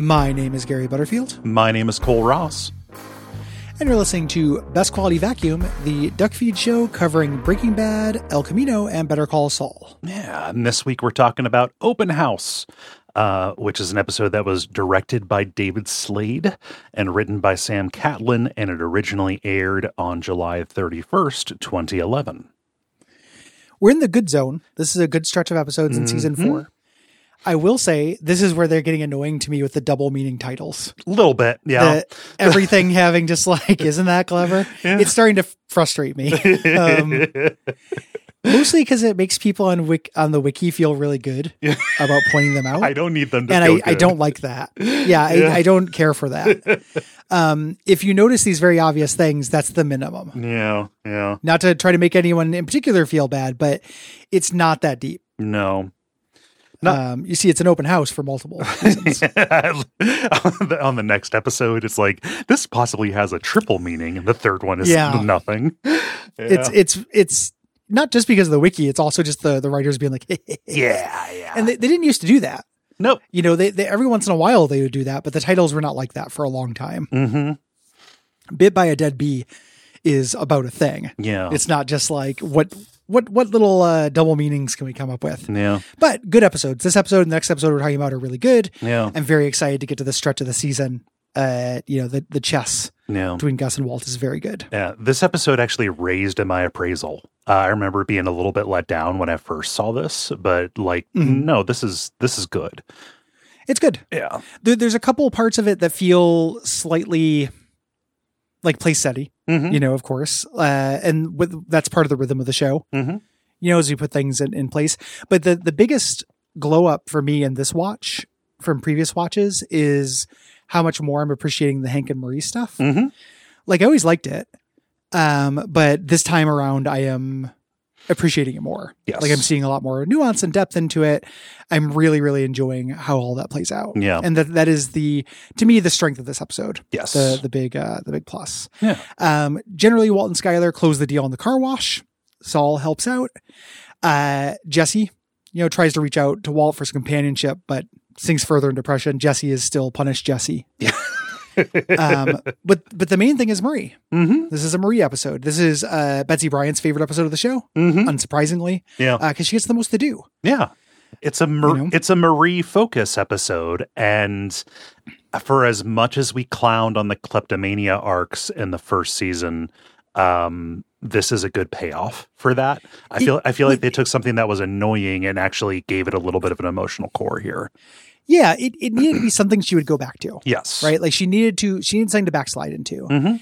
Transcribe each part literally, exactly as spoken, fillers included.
My name is Gary Butterfield. My name is Cole Ross. And you're listening to Best Quality Vacuum, the Duck Feed show covering Breaking Bad, El Camino, and Better Call Saul. Yeah, and this week we're talking about Open House, uh, which is an episode that was directed by David Slade and written by Sam Catlin, and it originally aired on July thirty-first, twenty eleven. We're in the good zone. This is a good stretch of episodes in mm-hmm. season four. I will say, this is where they're getting annoying to me with the double meaning titles. A little bit, yeah. The, everything having just like, isn't that clever? Yeah. It's starting to frustrate me. Um, mostly because it makes people on wik- on the wiki feel really good yeah. about pointing them out. I don't need them to and feel I, good. I don't like that. Yeah, yeah. I, I don't care for that. Um, if you notice these very obvious things, that's the minimum. Yeah, yeah. Not to try to make anyone in particular feel bad, but it's not that deep. No. No. Um, you see, it's an open house for multiple reasons. on, the, on the next episode, it's like, this possibly has a triple meaning, and the third one is yeah. nothing. Yeah. It's it's it's not just because of the wiki; it's also just the, the writers being like, yeah, yeah. And they, they didn't used to do that. Nope. You know, they, they every once in a while they would do that, but the titles were not like that for a long time. Mm-hmm. Bit by a Dead Bee is about a thing. Yeah, it's not just like what. What what little uh, double meanings can we come up with? Yeah. But good episodes. This episode and the next episode we're talking about are really good. Yeah. I'm very excited to get to the stretch of the season. Uh, you know, the, the chess yeah. between Gus and Walt is very good. Yeah. This episode actually raised my appraisal. Uh, I remember being a little bit let down when I first saw this, but like, mm-hmm. no, this is this is good. It's good. Yeah. There, there's a couple parts of it that feel slightly like place setty. Mm-hmm. You know, of course. Uh, and with, that's part of the rhythm of the show, mm-hmm. you know, as you put things in, in place. But the, the biggest glow up for me in this watch from previous watches is how much more I'm appreciating the Hank and Marie stuff. Mm-hmm. Like I always liked it. Um, but this time around I am appreciating it more. Yes. Like I'm seeing a lot more nuance and depth into it. I'm really, really enjoying how all that plays out. Yeah. And that, that is the, to me, the strength of this episode. Yes. The, the big, uh, the big plus. Yeah. Um, generally Walt and Skyler close the deal on the car wash. Saul helps out. Uh, Jesse, you know, tries to reach out to Walt for some companionship, but sinks further in depression. Jesse is still punished Jesse. Yeah. um, but, but the main thing is Marie. Mm-hmm. This is a Marie episode. This is, uh, Betsy Bryant's favorite episode of the show. Mm-hmm. Unsurprisingly. Yeah. Uh, cause she gets the most to do. Yeah. It's a, Mar- you know? it's a Marie focus episode. And for as much as we clowned on the kleptomania arcs in the first season, um, this is a good payoff for that. I feel, it, I feel like it, they took something that was annoying and actually gave it a little bit of an emotional core here. Yeah, it, it needed to be something she would go back to. Yes. Right? Like she needed to, she needed something to backslide into. Mm-hmm.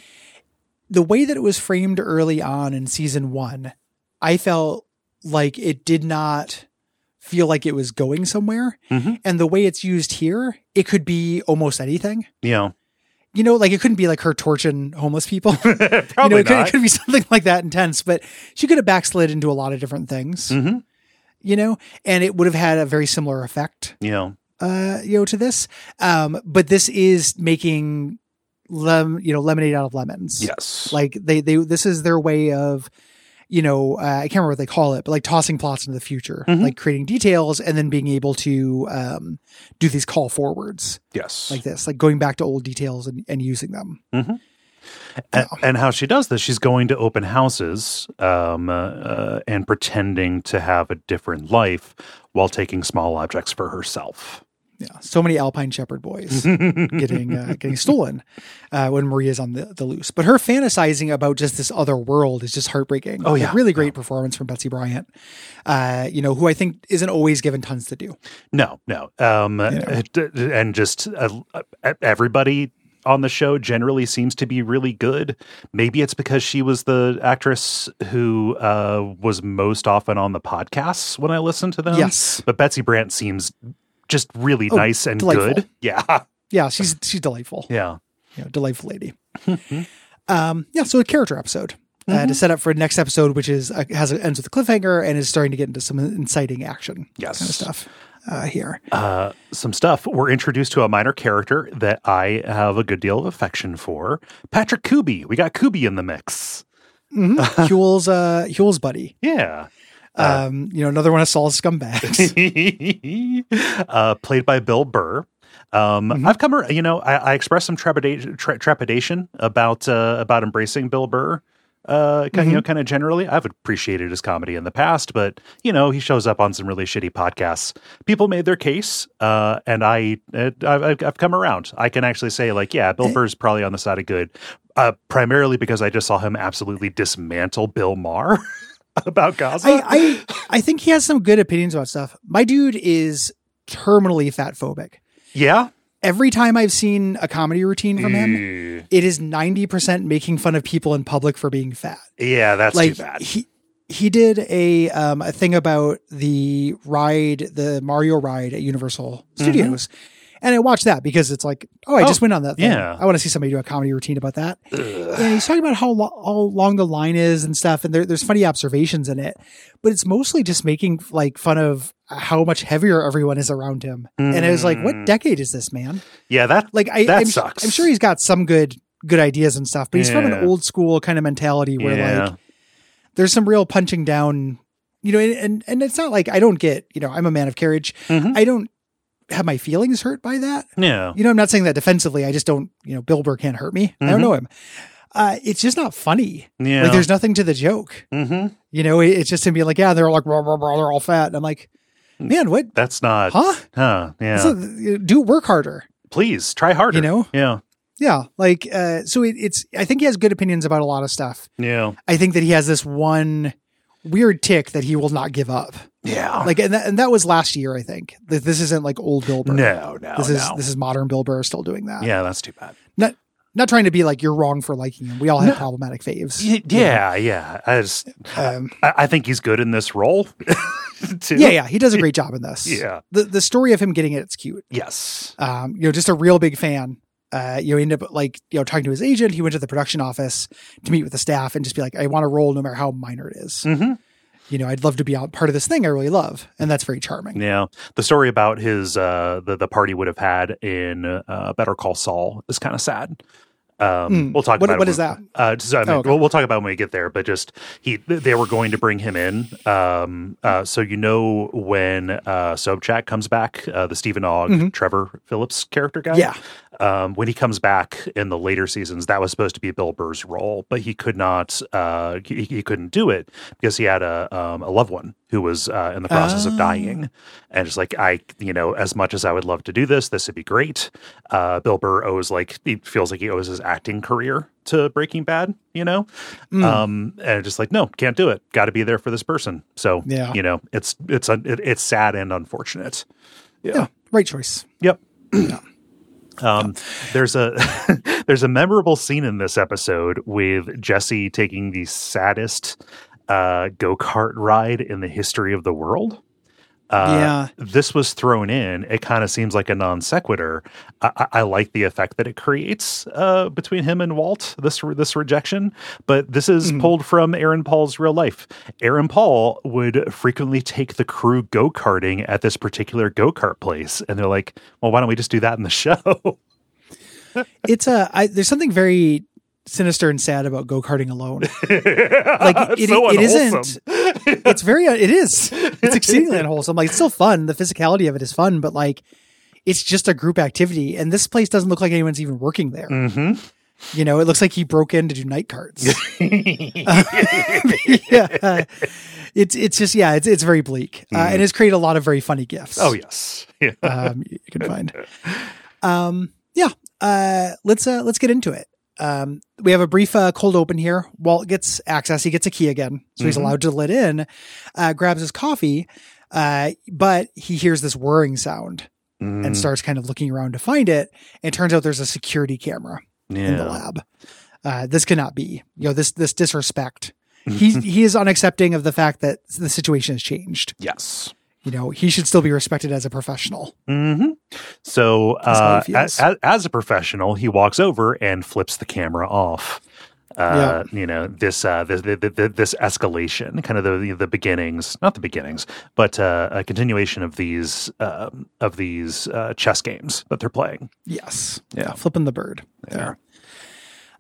The way that it was framed early on in season one, I felt like it did not feel like it was going somewhere. Mm-hmm. And the way it's used here, it could be almost anything. Yeah. You know, like it couldn't be like her torching homeless people. Probably you know, it could, not. it could be something like that intense, but she could have backslid into a lot of different things, mm-hmm. you know, and it would have had a very similar effect. Yeah. Uh, you know, to this. Um, but this is making lem, you know, lemonade out of lemons. Yes. Like they, they, this is their way of, you know, uh, I can't remember what they call it, but like tossing plots into the future, mm-hmm. like creating details and then being able to, um, do these call forwards. Yes. Like this, like going back to old details and, and using them. Mm-hmm. And, and how she does this, she's going to open houses um, uh, uh, and pretending to have a different life while taking small objects for herself. Yeah, so many Alpine Shepherd boys getting uh, getting stolen uh, when Maria's on the, the loose. But her fantasizing about just this other world is just heartbreaking. Oh, yeah. Like, really great yeah. performance from Betsy Bryant, uh, you know, who I think isn't always given tons to do. No, no. Um, you know? And just uh, everybody on the show generally seems to be really good. Maybe it's because she was the actress who uh, was most often on the podcasts when I listened to them. Yes. But Betsy Bryant seems just really oh, nice and delightful. good. Yeah. Yeah, she's she's delightful. Yeah. You know, delightful lady. um, yeah, so a character episode. Uh, mm-hmm. To set up for next episode, which is uh, has ends with a cliffhanger and is starting to get into some inciting action. Yes. Kind of stuff. Uh, here. Uh, some stuff. We're introduced to a minor character that I have a good deal of affection for. Patrick Kuby. We got Kuby in the mix. Mm-hmm. Huel's, uh, Huel's buddy. Yeah. Uh, um, you know, another one of Saul's scumbags. uh, played by Bill Burr. Um, Mhm. I've come, ar- you know, I, I expressed some trepidation, tre- trepidation about uh, about embracing Bill Burr. Uh, kind, Mhm. you know, kind of generally, I've appreciated his comedy in the past, but you know, he shows up on some really shitty podcasts. People made their case, uh, and I, uh, I've, I've come around. I can actually say, like, yeah, Bill Eh. Burr's probably on the side of good, uh, primarily because I just saw him absolutely dismantle Bill Maher about Gaza. I, I I think he has some good opinions about stuff. My dude is terminally fat phobic. yeah, Every time I've seen a comedy routine from him, Eh, it is ninety percent making fun of people in public for being fat. yeah, that's Like too bad. he he did a um a thing about the ride, the Mario ride at Universal Studios. And I watched that because it's like, oh, I Oh, just went on that thing. yeah. I want to see somebody do a comedy routine about that. And he's talking about how, lo- how long the line is and stuff. And there, there's funny observations in it, but it's mostly just making like fun of how much heavier everyone is around him. And I was like, what Mm. decade is this, man? Yeah, that Like, I, that I'm, sucks. I'm sure he's got some good, good ideas and stuff, but he's from Yeah. an old school kind of mentality where yeah. like there's some real punching down, you know, and, and, and it's not like I don't get, you know, I'm a man of carriage. Mhm. I don't have my feelings hurt by that. yeah. You know, I'm not saying that defensively. I just don't, you know, Bill Burr can't hurt me. I don't Mhm. know him. Uh, it's just not funny. Yeah. Like there's nothing to the joke. hmm You know, it- it's just him being like, yeah, they're all like, blah, blah, blah, they're all fat. And I'm like, man, what? That's not. Huh? Huh. Yeah. So, uh, do work harder. Please try harder. You know? Yeah. Yeah. Like, uh, so it, it's, I think he has good opinions about a lot of stuff. Yeah. I think that he has this one weird tick that he will not give up. Yeah. Like, and that, and that was last year, I think. Th- This isn't like old Bill Burr. no. No. This is, no. this is modern Bill Burr still doing that. yeah. That's too bad. Not, not trying to be like, you're wrong for liking him. We all have problematic faves. Y- yeah. Yeah. I just. Um, I, I think he's good in this role. too. yeah, yeah, he does a great job in this. Yeah. The the story of him getting it, it's cute. Yes. Um, you know, just a real big fan. Uh, you know, end up like, you know, talking to his agent. He went to the production office to meet with the staff and just be like, I want a role no matter how minor it is. hmm You know, I'd love to be out part of this thing I really love. And that's very charming. Yeah. The story about his uh the the party would have had in uh, Better Call Saul is kind of sad. Um, Mm. we'll talk What- about it what when- is that? Uh, just, I mean, Oh, okay. we'll, we'll talk about it when we get there. But just he, they were going to bring him in. Um, uh, so you know when uh, Sobchak comes back, uh, the Stephen Ogg, Mhm. Trevor Phillips character guy. Yeah. Um, when he comes back in the later seasons, that was supposed to be Bill Burr's role, but he could not. Uh, he, he couldn't do it because he had a um, a loved one who was uh, in the process Oh. of dying, and it's like I, you know, as much as I would love to do this, this would be great. Uh, Bill Burr owes like he feels like he owes his acting career to Breaking Bad, you know, Mm. um, and just like no, can't do it. Got to be there for this person. So Yeah. you know, it's it's un- it, it's sad and unfortunate. Yeah. Right choice. Yep. Um, there's a there's a memorable scene in this episode with Jesse taking the saddest uh, go-kart ride in the history of the world. Uh, Yeah. this was thrown in. It kind of seems like a non sequitur. I, I, I like the effect that it creates uh, between him and Walt. This this rejection, but this is Mhm. pulled from Aaron Paul's real life. Aaron Paul would frequently take the crew go karting at this particular go kart place, and they're like, "Well, why don't we just do that in the show?" It's a, I, there's something very sinister and sad about go-karting alone. Like it, so it isn't, unwholesome. it's very, it is, it's exceedingly unwholesome. Like it's still fun. The physicality of it is fun, but like, it's just a group activity. And this place doesn't look like anyone's even working there. hmm You know, it looks like he broke in to do night carts. Uh, yeah. It's, it's just, yeah, it's, it's very bleak. Uh, and it's created a lot of very funny gifs. Oh yes, yeah. um, you can find. Um, yeah. Uh, let's, uh, let's get into it. Um, we have a brief uh, cold open here. Walt gets access. He gets a key again. So he's Mhm. allowed to let in, uh, grabs his coffee. Uh, but he hears this whirring sound Mm, and starts kind of looking around to find it. And it turns out there's a security camera in the yeah. lab. Uh, this cannot be, you know, this, this disrespect. He, he is unaccepting of the fact that the situation has changed. Yes. You know, he should still be respected as a professional. hmm So, That's how uh, he as, feels. as a professional, he walks over and flips the camera off. Uh, You know, this, uh, this, this, this escalation, kind of the the beginnings, not the beginnings, but uh, a continuation of these um, of these uh, chess games that they're playing. Yes. Yeah. Flipping the bird There.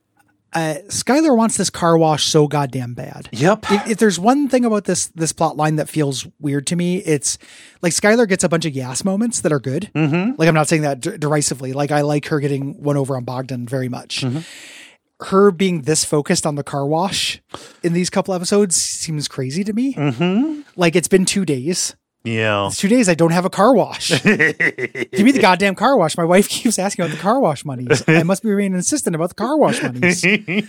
Uh, Skylar wants this car wash so goddamn bad. Yep. If, if there's one thing about this this plot line that feels weird to me, it's like Skylar gets a bunch of gas moments that are good. Mm-hmm. Like I'm not saying that d- derisively. Like I like her getting one over on Bogdan very much. Mm-hmm. Her being this focused on the car wash in these couple episodes seems crazy to me. Mm-hmm. Like it's been two days. Yeah. It's two days. I don't have a car wash. Give me the goddamn car wash. My wife keeps asking about the car wash monies. I must be remaining insistent about the car wash monies.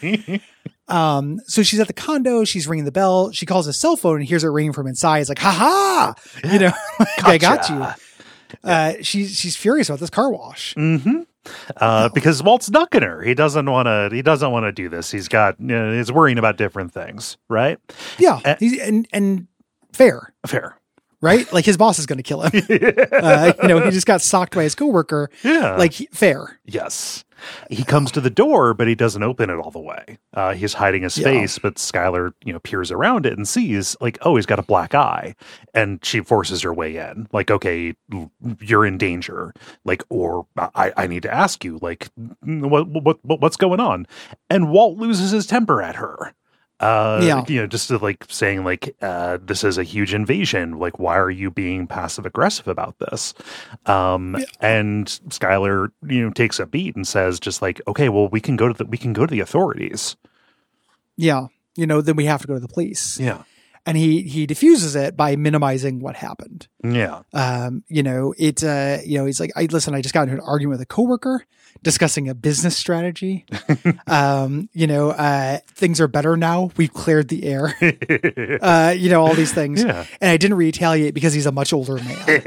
Um, so she's at the condo. She's ringing the bell. She calls his cell phone and hears it ringing from inside. It's like, ha ha, you know, like, I got you. Uh, she's, she's furious about this car wash. Mm-hmm. Uh, oh. Because Walt's ducking her. He doesn't want to, he doesn't want to do this. He's got, you know, he's worrying about different things. Right. Yeah. Uh, he's, and, and fair, fair. Right? Like his boss is going to kill him. uh, you know, he just got socked by his coworker. Yeah. Like fair. Yes. He comes to the door, but he doesn't open it all the way. Uh, he's hiding his yeah. face, but Skylar, you know, peers around it and sees like, oh, he's got a black eye. And she forces her way in. Like, okay, you're in danger. Like, or I, I need to ask you, like, what, what, what's going on? And Walt loses his temper at her. Uh, yeah. You know, just to, like saying like, uh, this is a huge invasion. Like, why are you being passive aggressive about this? Um, yeah. And Skylar, you know, takes a beat and says just like, okay, well, we can go to the, we can go to the authorities. Yeah. You know, then we have to go to the police. Yeah. And he, he diffuses it by minimizing what happened. Yeah. Um, you know, it, uh, you know, he's like, I listen, I just got into an argument with a coworker discussing a business strategy. um, you know, uh, things are better now. We've cleared the air. uh, you know, all these things. Yeah. And I didn't retaliate because he's a much older man.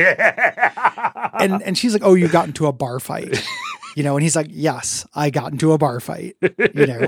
and, and she's like, oh, you got into a bar fight, you know? And he's like, yes, I got into a bar fight, you know?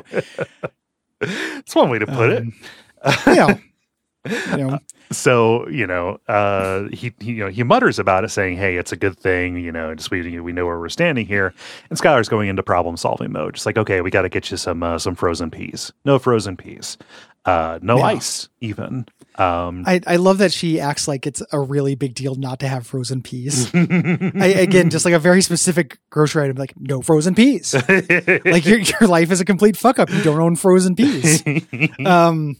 That's one way to put um, it. Yeah. You know. So, you know, uh, he, he, you know, he mutters about it saying, hey, it's a good thing, you know, just we, we know where we're standing here. And Skylar's going into problem solving mode. Just like, okay, we got to get you some, uh, some frozen peas. No frozen peas. Uh, no yeah. ice even. Um, I, I love that she acts like it's a really big deal not to have frozen peas. I, again, just like a very specific grocery item, like no frozen peas. Like your, your life is a complete fuck up. You don't own frozen peas. Um,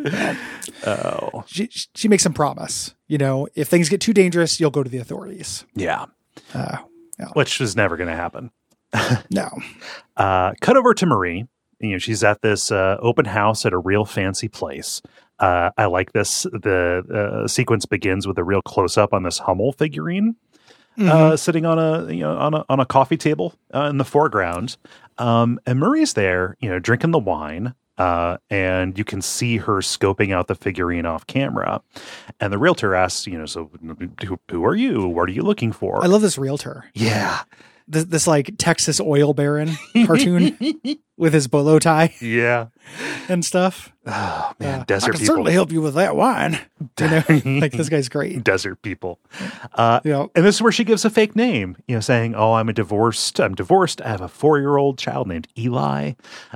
Oh, she she makes some promise. You know, if things get too dangerous, you'll go to the authorities. Yeah, uh, yeah. Which is never going to happen. No. Uh, cut over to Marie. You know, she's at this uh, open house at a real fancy place. Uh, I like this. The uh, sequence begins with a real close up on this Hummel figurine mm-hmm. uh, sitting on a you know on a on a coffee table uh, in the foreground, um, and Marie's there, you know, drinking the wine. Uh, and you can see her scoping out the figurine off camera. And the realtor asks, you know, so who, who are you? What are you looking for? I love this realtor. Yeah. This, this like Texas oil baron cartoon with his bolo tie. Yeah. And stuff. Oh, man. Uh, Desert I can people. certainly help you with that wine. You know, like this guy's great. Desert people. Uh, yeah. And this is where she gives a fake name, you know, saying, oh, I'm a divorced, I'm divorced. I have a four-year-old child named Eli.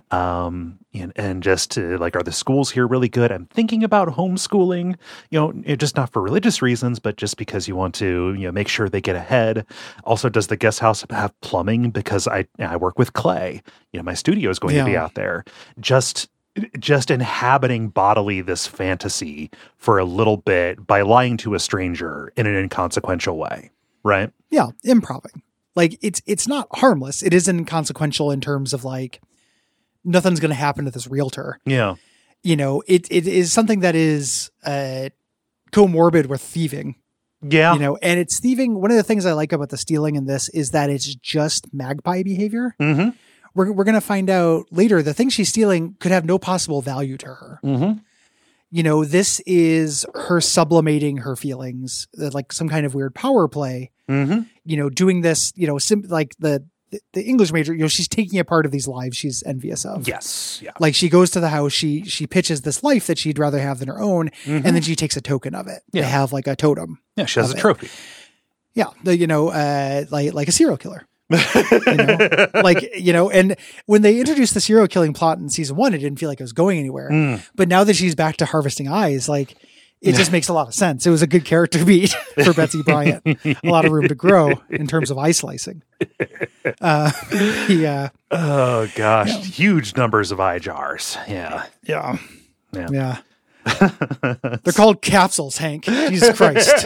Um, and, and just to, like, are the schools here really good? I'm thinking about homeschooling, you know, just not for religious reasons, but just because you want to, you know, make sure they get ahead. Also, does the guest house have plumbing? Because I, I work with clay. You know, my studio is going yeah. to be out there. Just just inhabiting bodily this fantasy for a little bit by lying to a stranger in an inconsequential way, right? Yeah, improving. Like it's it's not harmless. It is inconsequential in terms of like nothing's going to happen to this realtor. Yeah, you know, it it is something that is uh, comorbid with thieving. Yeah, you know, and it's thieving. One of the things I like about the stealing in this is that it's just magpie behavior. Mm-hmm. We're we're going to find out later the thing she's stealing could have no possible value to her. Mm-hmm. You know, this is her sublimating her feelings, like some kind of weird power play. Mm-hmm. You know, doing this, you know, sim- like the, the the English major, you know, she's taking a part of these lives she's envious of. Yes. Yeah. Like she goes to the house, she she pitches this life that she'd rather have than her own, mm-hmm. and then she takes a token of it. Yeah. They have like a totem. Yeah, she has a trophy. It. Yeah, the, you know, uh, like like a serial killer. you know, like, you know, and when they introduced the serial killing plot in season one, it didn't feel like it was going anywhere. Mm. But now that she's back to harvesting eyes, like it just makes a lot of sense. It was a good character beat for Betsy Bryant. A lot of room to grow in terms of eye slicing. Uh, yeah. Oh gosh, Yeah. huge numbers of eye jars. Yeah. Yeah. Yeah. Yeah. They're called capsules, Hank. Jesus Christ.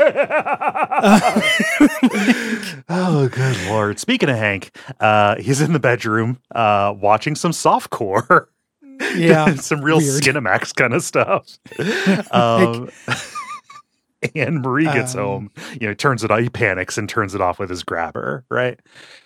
Oh, good Lord. Speaking of Hank, uh, he's in the bedroom uh, watching some softcore. Yeah. Some real Weird. Skinamax kind of stuff. Um, and Marie gets Um, home, you know, turns it on, he panics and turns it off with his grabber, right?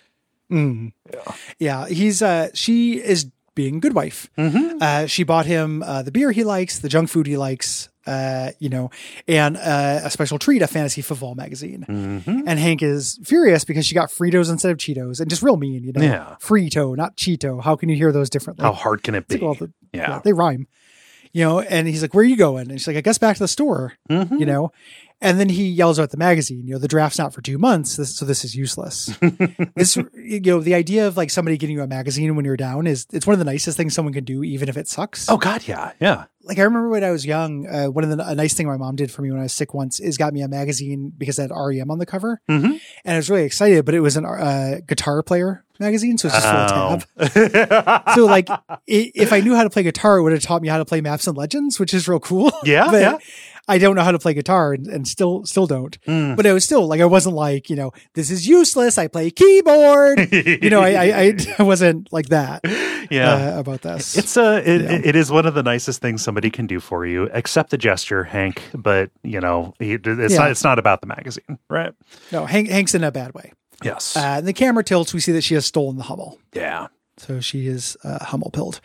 Mm. Yeah. Yeah. He's, uh, she is being a good wife. Mm-hmm. Uh, she bought him uh, the beer he likes, the junk food he likes, uh, you know, and uh, a special treat, a fantasy football magazine. Mm-hmm. And Hank is furious because she got Fritos instead of Cheetos, and just real mean, you know. Yeah. Frito, not Cheeto. How can you hear those differently? How hard can it It's be? like, well, the- yeah. they rhyme, you know. And he's like, "Where are you going?" And she's like, "I guess back to the store," Mhm. you know. And then he yells out the magazine, you know, the draft's not for two months, this, so this is useless. This, you know, the idea of like somebody getting you a magazine when you're down is, it's one of the nicest things someone can do, even if it sucks. Oh, God, yeah. Yeah. Like I remember when I was young, uh, one of the a nice thing my mom did for me when I was sick once is got me a magazine because it had R E M on the cover, Mm-hmm. and I was really excited. But it was an uh, guitar player magazine, so it's just full of tab. Oh. So like, i- if I knew how to play guitar, it would have taught me how to play Maps and Legends, which is real cool. Yeah, but yeah. I don't know how to play guitar and, and still still don't. Mm. But it was still like I wasn't like, you know, this is useless. I play keyboard. You know, I I, I, I wasn't like that. Yeah. Uh, about this. It's a it, Yeah. it is one of the nicest things somebody can do for you. Accept the gesture, Hank, but you know, it, it's Yeah. not it's not about the magazine, right? no, Hank, Hank's in a bad way. Yes. Uh, and the camera tilts. We see that she has stolen the Hummel. yeah. So she is uh, Hummel pilled.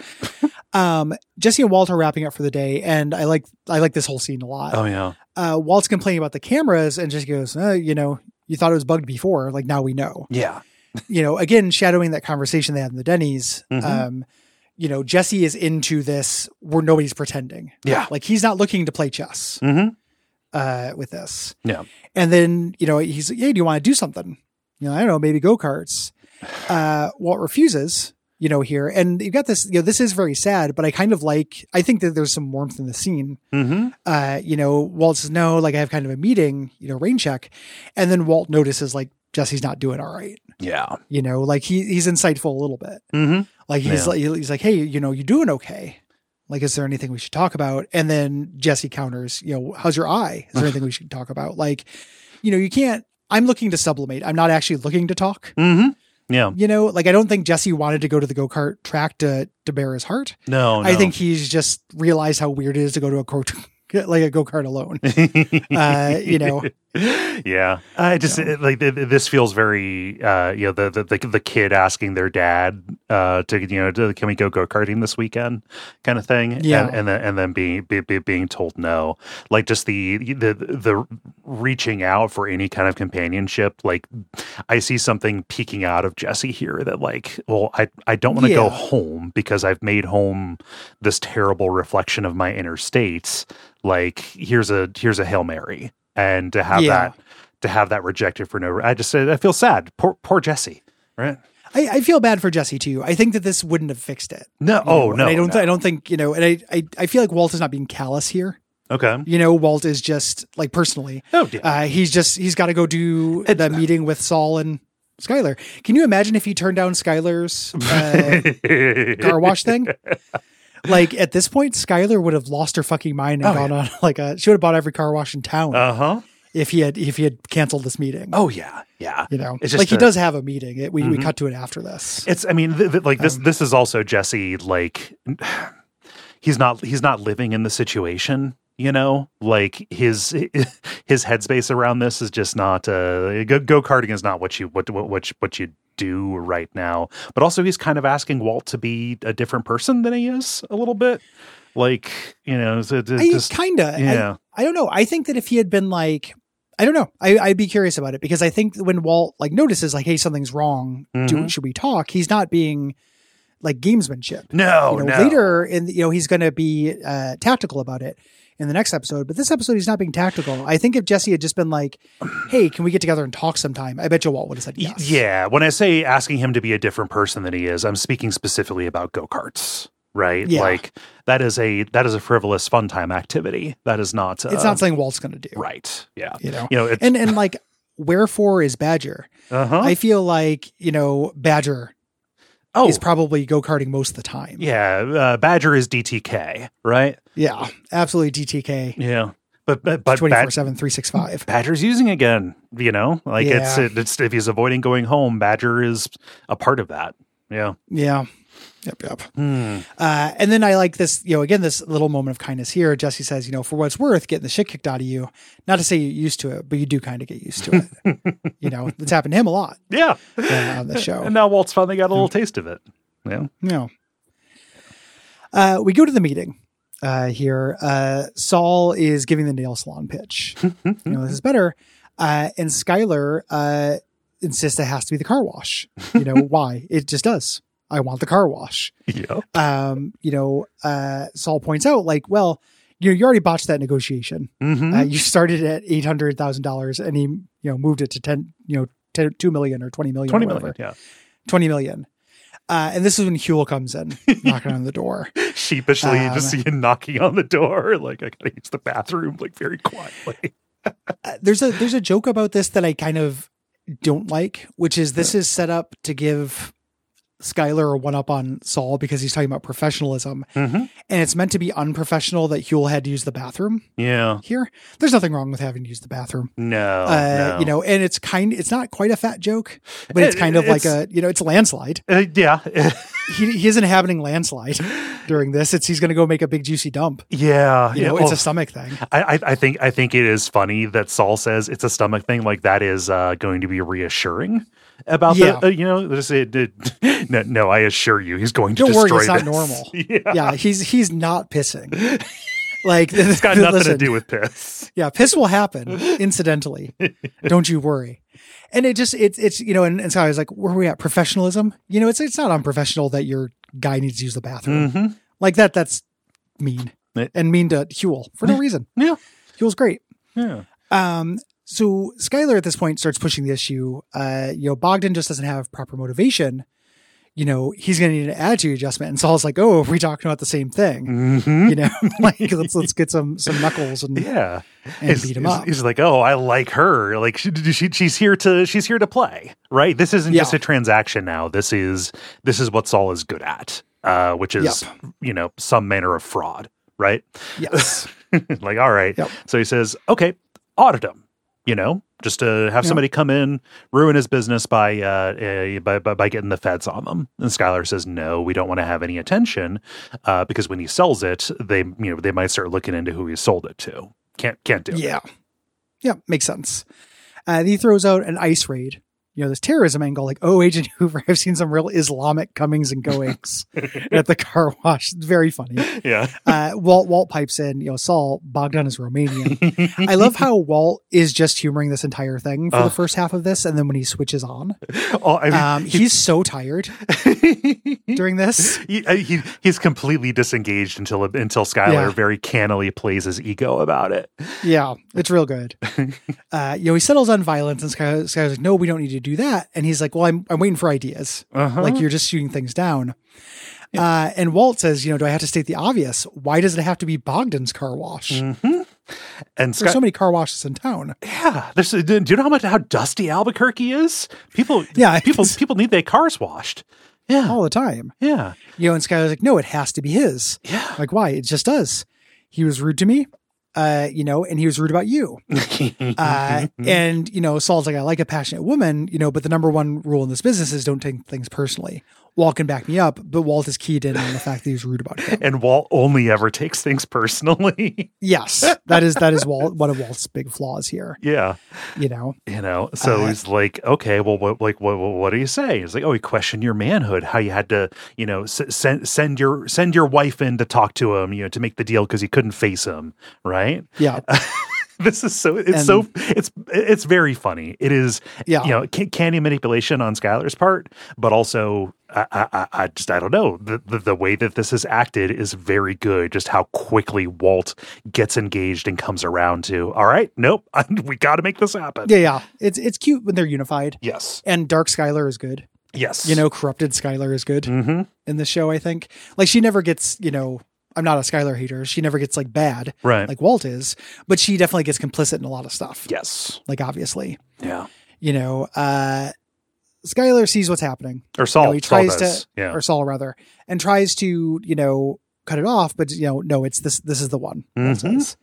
um, Jesse and Walt are wrapping up for the day, and I like I like this whole scene a lot. Oh yeah. Uh, Walt's complaining about the cameras, and Jesse goes, uh, "You know, you thought it was bugged before. Like now we know." Yeah. You know, again, shadowing that conversation they had in the Denny's. Mhm. Um, you know, Jesse is into this where nobody's pretending. Yeah. Like he's not looking to play chess Mm-hmm. uh, with this. Yeah. And then, you know, he's like, "Hey, do you want to do something? You know, I don't know, maybe go-karts." Uh, Walt refuses, you know, here. And you got this, you know, this is very sad, but I kind of like, I think that there's some warmth in the scene. Mm-hmm. Uh, you know, Walt says, "No, like I have kind of a meeting, you know, rain check." And then Walt notices like Jesse's not doing all right. Yeah. You know, like he he's insightful a little bit. Mm-hmm. Like he's Yeah. like, he's like, "Hey, you know, you doing okay? Like, is there anything we should talk about?" And then Jesse counters, you know, "How's your eye? Is there anything we should talk about?" Like, you know, you can't, I'm looking to sublimate. I'm not actually looking to talk. Mm-hmm. Yeah. You know, like I don't think Jesse wanted to go to the go-kart track to, to bear his heart. No, no. I think he's just realized how weird it is to go to a go like a go-kart alone. uh, you know, yeah. I just Yeah. it- like th- th- this feels very uh you know the the the, the kid asking their dad uh to you know to, can we go go-karting this weekend kind of thing. Yeah. And, and then and then being be, be, being told no. Like just the the the reaching out for any kind of companionship. Like I see something peeking out of Jesse here that like, well, I I don't want to go Yeah. home because I've made home this terrible reflection of my inner states. Like here's a here's a Hail Mary. And to have Yeah. that, to have that rejected for no, I just said I feel sad. Poor, poor Jesse, right? I, I feel bad for Jesse too. I think that this wouldn't have fixed it. No, you oh know? no, And I don't. no. I don't think you know. And I, I. I feel like Walt is not being callous here. Okay. You know, Walt is just like personally. Oh, yeah. Uh, he's just he's got to go do It- the meeting with Saul and Skylar. Can you imagine if he turned down Skylar's uh, car wash thing? Like at this point, Skylar would have lost her fucking mind and Oh, gone yeah. on like a. She would have bought every car wash in town Uh huh. if he had if he had canceled this meeting. Oh yeah, yeah. You know, It's just like he a- does have a meeting. It, we we Mhm. cut to it after this. It's. I mean, th- th- like this. Um, this is also Jesse. Like he's not. He's not living in the situation. You know, like his his headspace around this is just not. Uh, go go karting is not what you what what what you, what you do right now. But also, he's kind of asking Walt to be a different person than he is a little bit. Like you know, it's, it's I just kind of. yeah. I, I don't know. I think that if he had been like, I don't know. I, I'd be curious about it because I think when Walt like notices like, "Hey, something's wrong. Do, Mhm. should we talk?" He's not being like gamesmanship. no, you know, no. later in you know he's going to be uh, tactical about it in the next episode. But this episode, he's not being tactical. I think if Jesse had just been like, "Hey, can we get together and talk sometime?" I bet you Walt would have said yes. Yeah, when I say asking him to be a different person than he is, I'm speaking specifically about go-karts. right? Yeah. Like that is a that is a frivolous fun time activity. That is not. Uh, It's not something Walt's going to do. right. Yeah. You know, You know. It's, and, and like, wherefore is Badger? uh-huh. I feel like, you know, Badger oh, is probably go-karting most of the time. yeah. Uh, Badger is D T K, right? Yeah, absolutely D T K. Yeah. But but, but twenty-four Bad- seven, three sixty-five. Badger's using again. You know, like Yeah. it's it's if he's avoiding going home, Badger is a part of that. Yeah. Yeah. Yep, yep. Hmm. Uh, and then I like this, you know, again, this little moment of kindness here. Jesse says, you know, for what it's worth, getting the shit kicked out of you, not to say you're used to it, but you do kind of get used to it. You know, it's happened to him a lot Yeah. uh, on the show. And now Walt's finally got a little taste of it. Yeah. No. Uh, we go to the meeting uh, here. Uh, Saul is giving the nail salon pitch. You know, this is better. Uh, and Skylar uh, insists it has to be the car wash. You know, why? It just does. I want the car wash. Yeah. Um, you know, uh, Saul points out, like, well, you know, you already botched that negotiation. Mm-hmm. Uh, you started at eight hundred thousand dollars and he, you know, moved it to ten, you know, ten, two million or twenty million. twenty or million. whatever. Yeah. twenty million. Uh, and this is when Huel comes in, knocking on the door. Sheepishly, Um, just see him knocking on the door. Like, I gotta use the bathroom, like very quietly. Uh, there's a there's a joke about this that I kind of don't like, which is this is set up to give Skylar a one up on Saul because he's talking about professionalism, Mm-hmm. and it's meant to be unprofessional that Huel had to use the bathroom Yeah. here. There's nothing wrong with having to use the bathroom. No. Uh, no. you know, and it's kind, it's not quite a fat joke, but it's It- kind of like it's- a, you know, it's a landslide. Uh, yeah. He, he is inhabiting landslide during this. It's, he's going to go make a big juicy dump. yeah. You yeah. know, Well, it's a stomach thing. I, I I think I think it is funny that Saul says it's a stomach thing. Like that is uh, going to be reassuring about Yeah. the uh, you know just it, it, no, no I assure you he's going to Don't worry, destroy it's not this. normal. Yeah. Yeah. He's, he's not pissing. Like It's got nothing listen, to do with piss. Yeah, piss will happen incidentally. Don't you worry. And it just it's it's you know, and, and so I was like, where are we at? Professionalism? You know, it's it's not unprofessional that your guy needs to use the bathroom. Mm-hmm. Like that. That's mean It- and mean to Huel for no reason. Yeah. Huel's great. Yeah. Um. So Skylar at this point starts pushing the issue. Uh. You know, Bogdan just doesn't have proper motivation. You know, he's going to need an attitude adjustment. And Saul's like, oh, are we talking about the same thing? Mm-hmm. You know, like let's let's get some some knuckles and Yeah. and He's, beat him he's- up. he's like, oh, I like her. Like she, she, she's here to, she's here to play, right? This isn't just Yeah. a transaction now. This is, this is what Saul is good at, uh, which is, you know, some manner of fraud, right? Yes. Like, all right. Yep. So he says, okay, audit him, you know, just to have Yep. somebody come in, ruin his business by, uh, uh by, by, by getting the feds on them. And Skylar says, no, we don't want to have any attention, uh, because when he sells it, they, you know, they might start looking into who he sold it to. Can't, can't do it. Yeah. Yeah. Makes sense. Uh, he throws out an ice raid. You know, this terrorism angle, like, oh, Agent Hoover, I've seen some real Islamic comings and goings at the car wash. It's very funny. Yeah. Uh, Walt, Walt pipes in, you know, Saul, Bogdan is Romanian. I love how Walt is just humoring this entire thing for Uh. the first half of this. And then when he switches on, Oh, I mean, um, he's so tired during this. he, uh, he he's completely disengaged until until Skylar Yeah. very cannily plays his ego about it. Yeah, it's real good. Uh, you know, he settles on violence and Sky, Skylar's like, no, we don't need to do that. And he's like, well, I'm, I'm waiting for ideas. Uh-huh. Like you're just shooting things down. Uh, and Walt says, you know, do I have to state the obvious? Why does it have to be Bogdan's car wash? Mm-hmm. And Sky- There's so many car washes in town. yeah, there's, do you know how much how dusty Albuquerque is? People, Yeah, people, it's- people need their cars washed. Yeah, All the time. yeah, You know, and Skylar's like, no, it has to be his. yeah. Like, why? It just does. He was rude to me, uh, you know, and he was rude about you. Uh, and, you know, Saul's like, I like a passionate woman, you know, but the number one rule in this business is don't take things personally. Walt can back me up, but Walt is keyed in on the fact that he was rude about him. And Walt only ever takes things personally. Yes, that is, that is Walt, one of Walt's big flaws here, Yeah. you know? You know, so Uh, he's like, okay, well, what, like, what, what do you say? He's like, oh, he questioned your manhood, how you had to, you know, s- send send your send your wife in to talk to him, you know, to make the deal because he couldn't face him, right? Yeah. This is so it's And- so it's it's very funny. It is, Yeah. you know, ca- candy manipulation on Skylar's part, but also I, I, I just I don't know the, the the way that this is acted is very good. Just how quickly Walt gets engaged and comes around to, all right, nope, we got to make this happen. Yeah. Yeah. It's, it's cute when they're unified, Yes. and Dark Skylar is good. Yes. You know, corrupted Skylar is good Mm-hmm. in the show, I think. Like, she never gets, you know, I'm not a Skylar hater. She never gets, like, bad. Right. Like Walt is. But she definitely gets complicit in a lot of stuff. Yes. Like, obviously. Yeah. You know, uh, Skylar sees what's happening. Or Saul. You know, he tries Saul does. to, Yeah. or Saul rather, and tries to, you know, cut it off. But, you know, no, it's this, this is the one. Walt Mhm. says.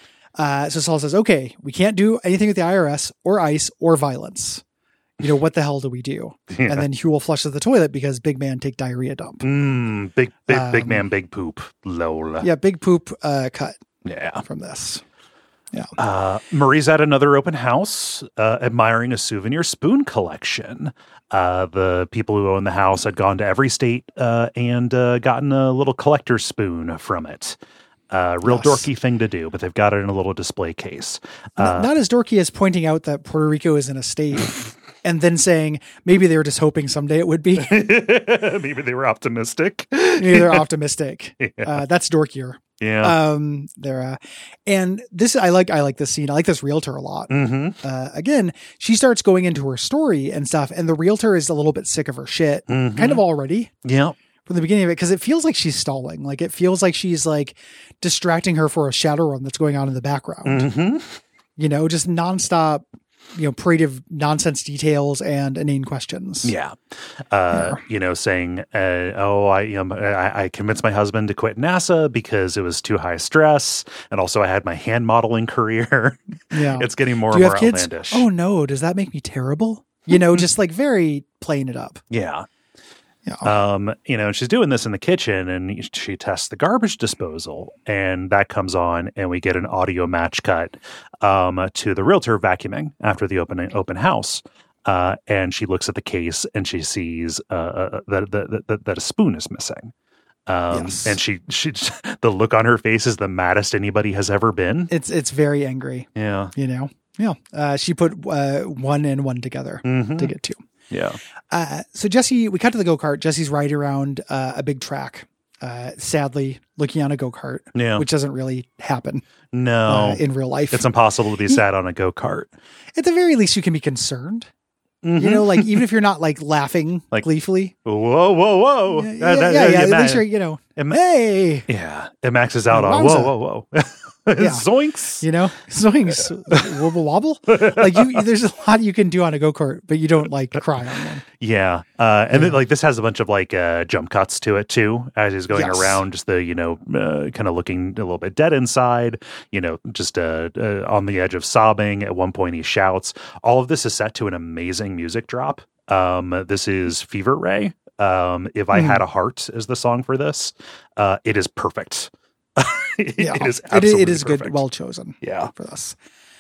Uh, so Saul says, okay, we can't do anything with the I R S or ICE or violence. You know, what the hell do we do? Yeah. And then Huel flushes the toilet because big man take diarrhea dump. Mm, big, big, big Um, man, big poop. Lol. Yeah, big poop uh, cut Yeah. from this. Yeah. Uh, Marie's at another open house, uh, admiring a souvenir spoon collection. Uh, the people who own the house had gone to every state uh, and uh, gotten a little collector's spoon from it. Uh, real Yes. dorky thing to do, but they've got it in a little display case. N- Uh, Not as dorky as pointing out that Puerto Rico is in a state and then saying maybe they were just hoping someday it would be. Maybe they were optimistic. Maybe they're optimistic. Yeah. Uh, that's dorkier. Yeah. Um, there, uh, and this, I like, I like this scene. I like this realtor a lot. mm-hmm. Uh, again, she starts going into her story and stuff, and the realtor is a little bit sick of her shit, Mhm. kind of already Yeah. from the beginning of it, because it feels like she's stalling. Like it feels like she's like distracting her for a shadow run that's going on in the background. Mm-hmm. You know, just nonstop, you know, parade of nonsense details and inane questions. Yeah. Uh, you know, saying, uh, oh, I, you know, I, I convinced my husband to quit NASA because it was too high stress. And also I had my hand modeling career. Yeah. It's getting more Do and you more have kids? outlandish. Oh no, does that make me terrible? You know, just like very playing it up. Yeah. Yeah. Um, you know, she's doing this in the kitchen and she tests the garbage disposal and that comes on and we get an audio match cut um, to the realtor vacuuming after the open open house. Uh, and she looks at the case and she sees uh, that, that, that, that a spoon is missing. Um, Yes. And she, she, the look on her face is the maddest anybody has ever been. It's it's very angry, Yeah. you know. Yeah. Uh, she put uh, one and one together Mhm. to get two. Yeah. Uh, so Jesse, we cut to the go-kart. Jesse's riding around uh, a big track, uh, sadly looking on a go-kart, Yeah. which doesn't really happen No. uh, in real life. It's impossible to be sad on a go-kart. At the very least, you can be concerned. Mhm. You know, like even if you're not like laughing Like, gleefully. Whoa, whoa, whoa. Yeah, Uh, yeah, that- yeah, that- yeah, ma- at least you're, you know, it ma- hey, Yeah, it maxes out on Wowza. whoa, whoa, whoa. Zoinks. you know, swings, wobble wobble. Like you, there's a lot you can do on a go-kart, but you don't like cry on one. Yeah. Uh, and then Yeah. like this has a bunch of like uh, jump cuts to it too, as he's going Yes. around just the, you know, uh, kind of looking a little bit dead inside, you know, just uh, uh, on the edge of sobbing. At one point he shouts. All of this is set to an amazing music drop. Um, this is Fever Ray. Um, If I Mhm. Had a Heart is the song for this. Uh, it is perfect. it, Yeah, it is it, absolutely it is perfect. good, well chosen Yeah. for this.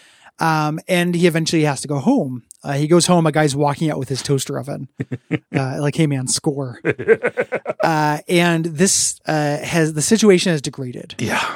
Um, and he eventually has to go home. Uh, he goes home. A guy's walking out with his toaster oven, uh, like, "Hey man, score!" Uh, and this uh, has the situation has degraded. Yeah.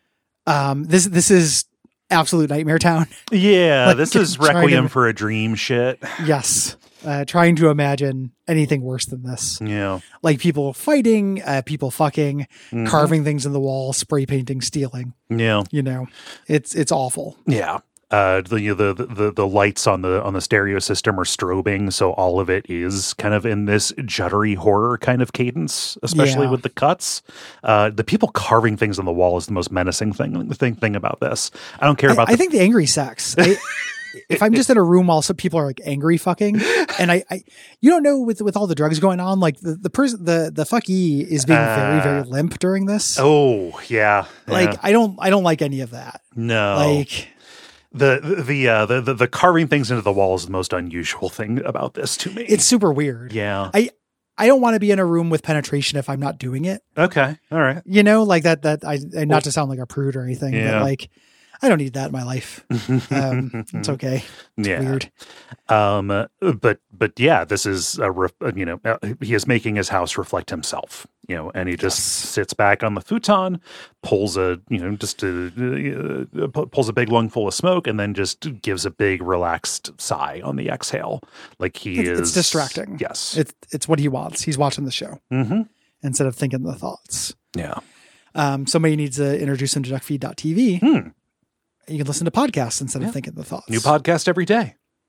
Um, this this is absolute nightmare town. Yeah, Like, this is trying Requiem to- for a Dream shit. Yes, uh, trying to imagine anything worse than this. Yeah. Like people fighting, uh, people fucking, Mhm. carving things in the wall, spray painting, stealing. Yeah. You know, it's it's awful. Yeah. Uh, the, the the the lights on the on the stereo system are strobing, so all of it is kind of in this juddery horror kind of cadence, especially Yeah. with the cuts. Uh, the people carving things on the wall is the most menacing thing. The thing thing about this, I don't care I, about. I the, think the angry sex. I, if I'm just in a room while some people are like angry fucking, and I, I you don't know with with all the drugs going on, like the the person the the fucky is being very very Uh, limp during this. oh yeah, Like yeah. I don't I don't like any of that. no, Like the the the, uh, the the the carving things into the wall is the most unusual thing about this to me. it's super weird. yeah. I I don't want to be in a room with penetration if I'm not doing it. Okay. All right. You know, like that that I and not to sound like a prude or anything, Yeah. but like I don't need that in my life. Um, it's okay. It's Yeah. weird. Um, uh, but but yeah, this is a ref, uh, you know uh, he is making his house reflect himself, you know, and he just Yes. sits back on the futon, pulls a you know just a, uh, pu- pulls a big lungful of smoke, and then just gives a big relaxed sigh on the exhale, like he It's, is it's distracting. Yes. It's it's what he wants. He's watching the show Mm-hmm. instead of thinking the thoughts. Yeah. Um, somebody needs to introduce him to duck feed dot t v. Hmm. You can listen to podcasts instead Yeah. of thinking the thoughts. New podcast every day.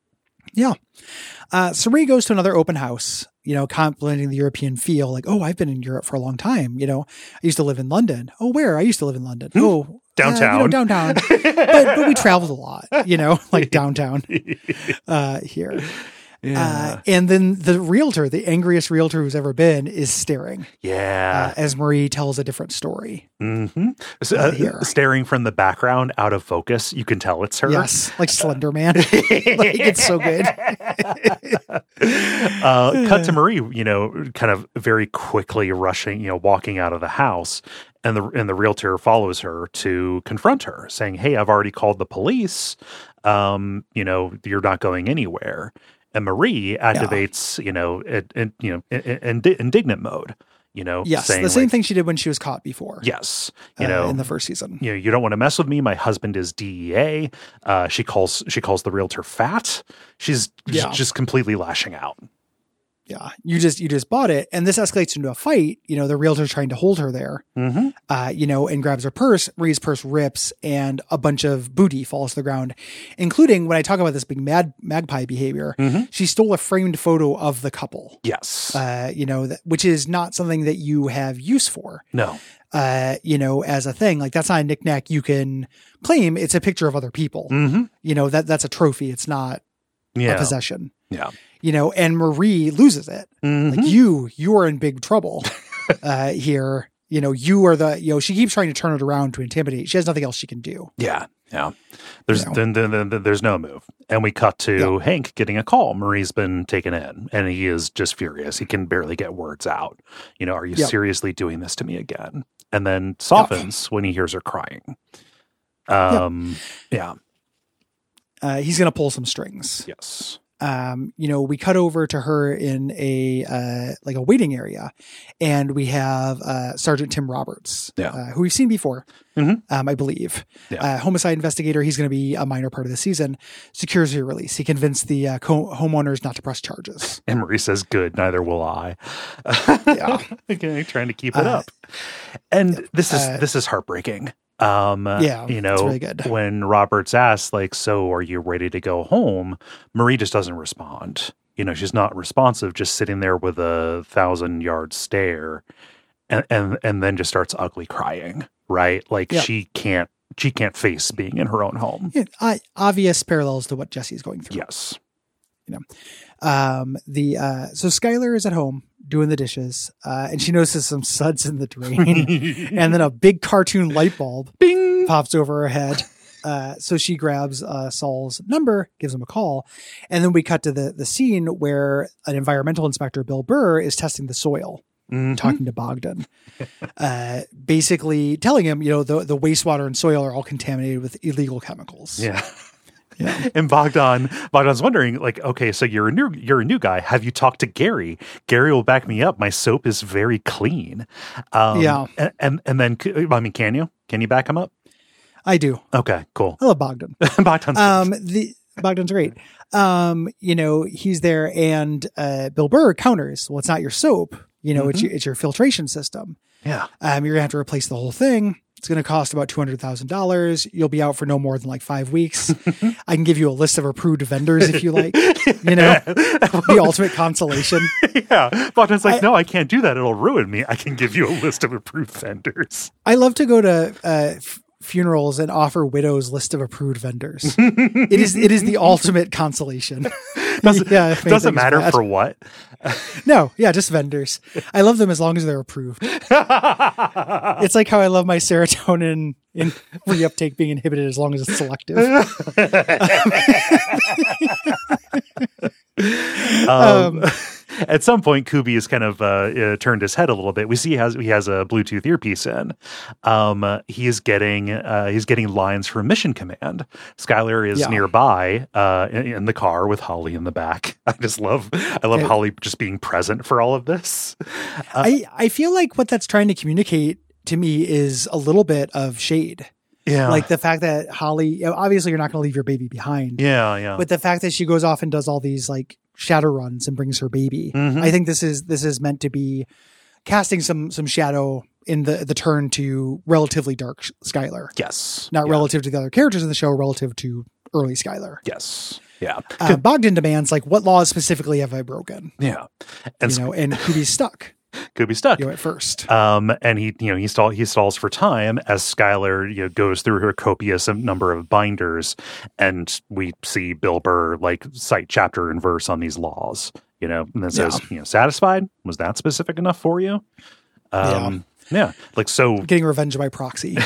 Yeah. Uh, so Marie goes to another open house, you know, complimenting the European feel, like, oh, I've been in Europe for a long time. You know, I used to live in London. Oh, where? I used to live in London. Hmm. Oh, Downtown. Uh, you know, downtown. but, but we traveled a lot, you know, like downtown uh, here. Yeah. Uh, and then the realtor, the angriest realtor who's ever been, is staring Yeah. uh, as Marie tells a different story. Mm-hmm. So, Uh, uh, here. staring from the background out of focus. You can tell it's her. Yes, like Slender Man. Like, it's so good. uh, cut to Marie, you know, kind of very quickly rushing, you know, walking out of the house. And the and the realtor follows her to confront her, saying, "Hey, I've already called the police. Um, you know, you're not going anywhere." And Marie activates, yeah. you know, it, it, you know, in, in, indignant mode. You know, yes, saying the same like, thing she did when she was caught before. Yes, you uh, know, in the first season. You know, you don't want to mess with me. My husband is D E A. Uh, she calls she calls the realtor fat. She's Yeah. just completely lashing out. Yeah, you just you just bought it, and this escalates into a fight. You know, the realtor's trying to hold her there. Mm-hmm. Uh, you know, and grabs her purse. Marie's purse rips, and a bunch of booty falls to the ground, including when I talk about this big mad magpie behavior. Mm-hmm. She stole a framed photo of the couple. Yes, Uh, you know, that, which is not something that you have use for. no, Uh, you know, as a thing, like that's not a knickknack you can claim. It's a picture of other people. mm-hmm. You know, that that's a trophy. It's not yeah, a possession. yeah. You know, and Marie loses it. Mm-hmm. Like you, you are in big trouble uh, here. You know, you are the, you know, she keeps trying to turn it around to intimidate. She has nothing else she can do. Yeah, yeah. There's You know. then, then, then, then there's no move, and we cut to Yeah. Hank getting a call. Marie's been taken in, and he is just furious. He can barely get words out. You know, are you Yep. seriously doing this to me again? And then softens when he hears her crying. Um, yeah. Uh, he's going to pull some strings. Yes. Um, you know, we cut over to her in a, uh, like a waiting area, and we have, uh, Sergeant Tim Roberts, Yeah. uh, who we've seen before, Mhm. um, I believe, Yeah. uh, homicide investigator. He's going to be a minor part of the season. Secures her release. He convinced the, uh, co- homeowners not to press charges. And Marie says, "Good, neither will I." Yeah. Okay, trying to keep it Uh, up. And yeah. this is Uh, this is heartbreaking. Um, Yeah, you know, it's really good. when Roberts asks, like, "So are you ready to go home?" Marie just doesn't respond. You know, she's not responsive, just sitting there with a thousand yard stare, and and and then just starts ugly crying. Right, like Yeah. she can't she can't face being in her own home. Yeah, I, obvious parallels to what Jesse's going through. Yes. Um, the, uh, so Skylar is at home doing the dishes, uh, and she notices some suds in the drain, and then a big cartoon light bulb Bing. pops over her head. Uh, so she grabs, uh, Saul's number, gives him a call. And then we cut to the, the scene where an environmental inspector, Bill Burr, is testing the soil, Mhm. talking to Bogdan, uh, basically telling him, you know, the, the wastewater and soil are all contaminated with illegal chemicals. Yeah. Yeah. And Bogdan, Bogdan's wondering, like, okay, so you're a new, you're a new guy. Have you talked to Gary? Gary will back me up. My soap is very clean. Um, Yeah. And, and and then, I mean, can you? Can you back him up? I do. Okay, cool. I love Bogdan. Bogdan's Um, the Bogdan's great. Um, you know, he's there, and uh, Bill Burr counters, "Well, it's not your soap. You know, it's your, it's your filtration system. yeah. Um, you're gonna have to replace the whole thing. It's gonna cost about two hundred thousand dollars. You'll be out for no more than like five weeks. I can give you a list of approved vendors if you like. You know, the ultimate consolation. Yeah. Bogdan's like, I- no, I can't do that. It'll ruin me. I can give you a list of approved vendors. I love to go to uh, f- funerals and offer widows list of approved vendors. It is it is the ultimate consolation. Doesn't, Yeah, if doesn't anything's matter bad. for what. No, yeah, just vendors. I love them as long as they're approved. It's like how I love my serotonin in reuptake being inhibited as long as it's selective. Um, at some point, Kubi has kind of uh, uh, turned his head a little bit. We see he has he has a Bluetooth earpiece in. Um, uh, he is getting uh, he's getting lines from Mission Command. Skylar is Yeah. nearby uh, in, in the car with Holly in the back. I just love I love Yeah. Holly just being present for all of this. I, I feel like what that's trying to communicate to me is a little bit of shade. Yeah, Like the fact that Holly, you know, obviously you're not going to leave your baby behind. yeah, yeah. But the fact that she goes off and does all these like shadow runs and brings her baby, Mhm. I think this is this is meant to be casting some some shadow in the the turn to relatively dark Skylar, yes, not yeah. relative to the other characters in the show, relative to early Skylar. Yes. Yeah. Uh, Bogdan demands, like, what laws specifically have I broken? Yeah. And you know, and Kubi's stuck. Could be stuck. You know, at first. Um, and he, you know, he stall he stalls for time as Skylar, you know, goes through her copious number of binders, and we see Bill Burr like cite chapter and verse on these laws, you know, and then says, Yeah. you know, satisfied? Was that specific enough for you? Um, yeah. yeah, like so. Getting revenge by proxy.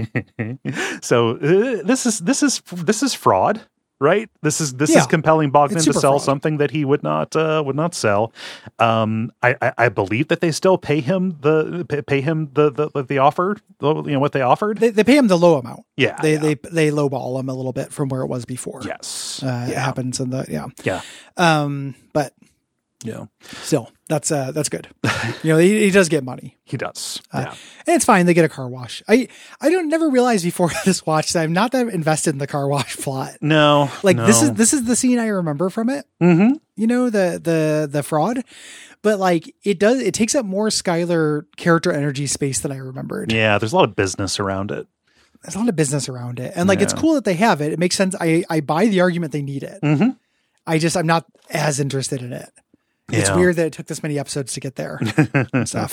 so uh, this is this is this is fraud. Right. This is this Yeah, is compelling Bogdan it's to super sell fraud. something that he would not uh, would not sell. Um, I, I, I believe that they still pay him the pay, pay him the the the offer. You know what they offered. They, they pay him the low amount. Yeah, They yeah. they they lowball him a little bit from where it was before. Yes. Uh, It yeah. happens in the yeah. Yeah. Um, but Yeah. still, that's uh that's good. You know, he, he does get money. He does. Uh, yeah. And it's fine. They get a car wash. I I don't never realized before this watch that I'm not that invested in the car wash plot. No. Like no. this is this is the scene I remember from it. Mm-hmm. You know, the the the fraud. But like it does it takes up more Skylar character energy space than I remembered. Yeah. There's a lot of business around it. There's a lot of business around it. And like it's Yeah. cool that they have it. It makes sense. I I buy the argument they need it. Mm-hmm. I just I'm not as interested in it. It's Yeah. weird that it took this many episodes to get there and stuff.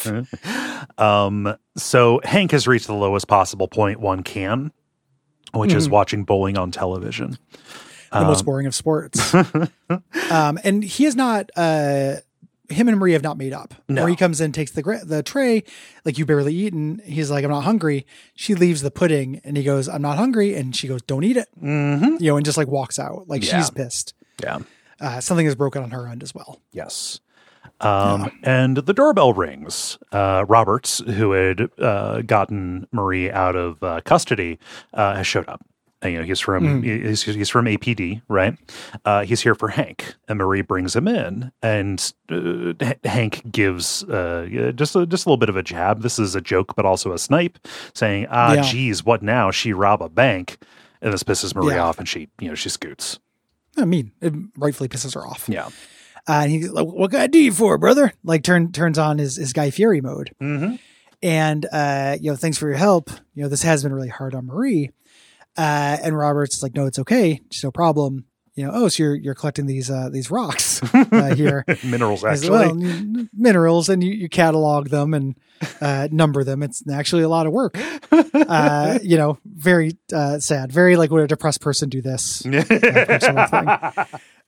Um. So Hank has reached the lowest possible point one can, which is Mhm. watching bowling on television. The most boring of sports. um, and he is not, uh, him and Marie have not made up. No. Marie comes in, takes the gra- the tray, like, you barely eaten. He's like, I'm not hungry. She leaves the pudding and he goes, I'm not hungry. And she goes, don't eat it. Mm-hmm. You know, and just like walks out. Like Yeah. she's pissed. Yeah. Uh, something is broken on her end as well. Yes. Um, And the doorbell rings. Uh, Roberts, who had uh, gotten Marie out of uh, custody, uh, has showed up. And, you know, he's from he's, he's from A P D, right? Uh, he's here for Hank, and Marie brings him in, and uh, H- Hank gives uh, just a, just a little bit of a jab. This is a joke, but also a snipe, saying, "Ah, Yeah. geez, what now? She rob a bank," and this pisses Marie Yeah. off, and she, you know, she scoots. I mean, it rightfully pisses her off. Yeah. Uh, and he's like, what can I do you for, brother? Like turn, turns on his, his Guy Fieri mode. Mm-hmm. And, uh, you know, thanks for your help. You know, this has been really hard on Marie. Uh, and Robert's like, no, it's okay. It's no problem. You know, oh, so you're, you're collecting these, uh, these rocks, uh, here. Minerals, He's actually. like, well, n- minerals, and you, you catalog them and, uh, number them. It's actually a lot of work. Uh, you know, very, uh, sad, very like, would a depressed person do this? uh, personal thing.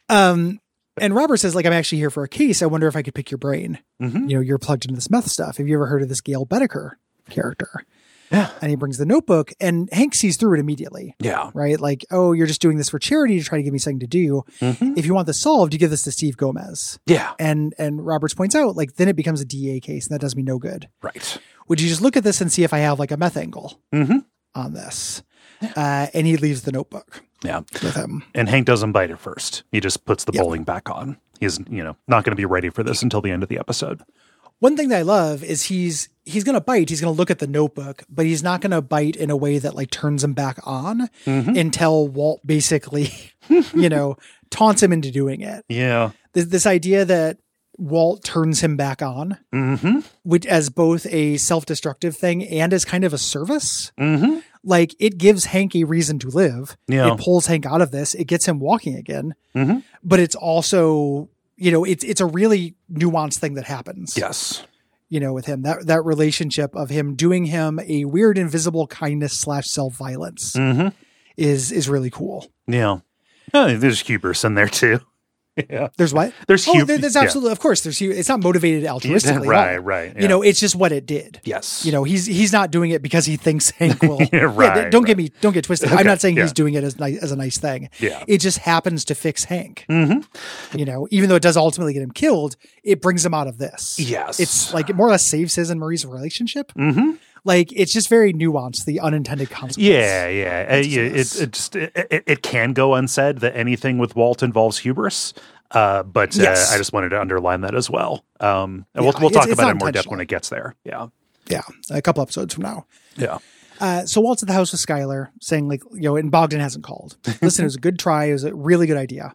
Um, and Robert says, like, I'm actually here for a case. I wonder if I could pick your brain. Mhm. You know, you're plugged into this meth stuff. Have you ever heard of this Gail Bedecker character? Yeah. And he brings the notebook, and Hank sees through it immediately, Yeah. right? Like, oh, you're just doing this for charity to try to give me something to do. Mhm. If you want this solved, you give this to Steve Gomez. Yeah. And and Roberts points out, like, then it becomes a D A case, and that does me no good. Right. Would you just look at this and see if I have like a meth angle Mm-hmm. on this? Uh, and he leaves the notebook Yeah. with him. And Hank doesn't bite it first. He just puts the Yeah. bowling back on. He's, you know, not going to be ready for this until the end of the episode. One thing that I love is he's he's going to bite. He's going to look at the notebook, but he's not going to bite in a way that like turns him back on Mm-hmm. until Walt basically, you know, taunts him into doing it. Yeah. This, this idea that Walt turns him back on, Mm-hmm. which as both a self-destructive thing and as kind of a service. Mm-hmm. Like it gives Hank a reason to live. Yeah. It pulls Hank out of this. It gets him walking again. Mm-hmm. But it's also, you know, it's it's a really nuanced thing that happens. Yes. You know, with him, that that relationship of him doing him a weird invisible kindness slash self-violence Mm-hmm. is is really cool. Yeah. Oh, there's hubris in there too. Yeah. There's what? There's Oh, hub- there, there's yeah. absolutely, of course, there's hu- it's not motivated altruistically. at Right, all. right, yeah. You know, it's just what it did. Yes. You know, he's he's not doing it because he thinks Hank will. Yeah, right, th- don't get right. me don't get twisted. Okay, I'm not saying yeah. he's doing it as nice as a nice thing. Yeah. It just happens to fix Hank. Mm-hmm. You know, even though it does ultimately get him killed, it brings him out of this. Yes. It's like it more or less saves his and Marie's relationship. Mm-hmm. Like it's just very nuanced, the unintended consequence. Yeah, yeah. Uh, yeah it, this. it just it, it, it can go unsaid that anything with Walt involves hubris. Uh, but uh, Yes. I just wanted to underline that as well. Um, and Yeah, we'll we'll it's- talk it's about not it in more depth intentional. when it gets there. Yeah. Yeah. A couple episodes from now. Yeah. Uh, so Walt's at the house with Skylar saying like, you know, and Bogdan hasn't called. Listen, it was a good try. It was a really good idea.